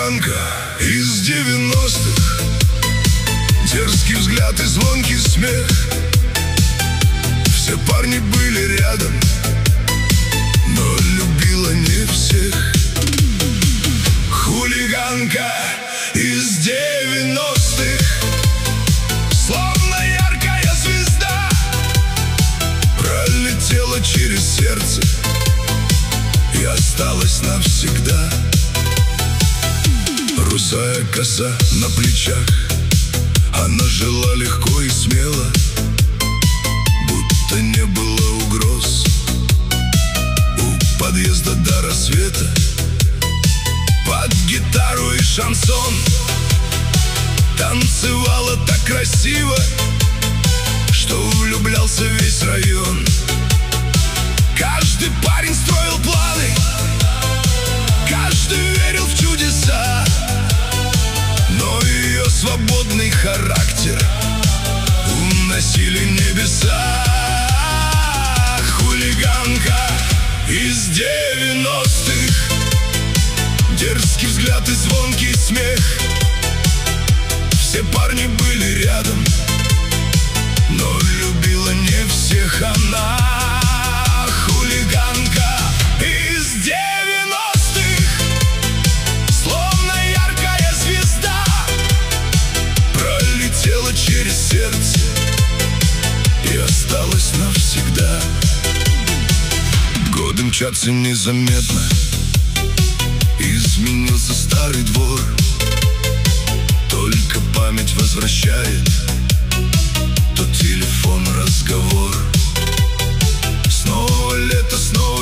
Хулиганка из 90-х, дерзкий взгляд и звонкий смех. Все парни были рядом, но любила не всех. Хулиганка из 90-х, словно яркая звезда, пролетела через сердце и осталась навсегда. Русая коса на плечах, она жила легко и смело, будто не было угроз. У подъезда до рассвета под гитару и шансон танцевала так красиво, что влюблялся весь район. Каждый парень строил планы, каждый верил в чудеса, но ее свободный характер уносили небеса. Хулиганка из 90-х, дерзкий взгляд и звонкий смех. Все парни были рядом, но любила не всех она. Хулиганка из 90-х, словно яркая звезда, пролетела через сердце и осталась навсегда. Годы мчатся незаметно, изменился старый двор, только память возвращает то телефон, разговор. Снова лето, снова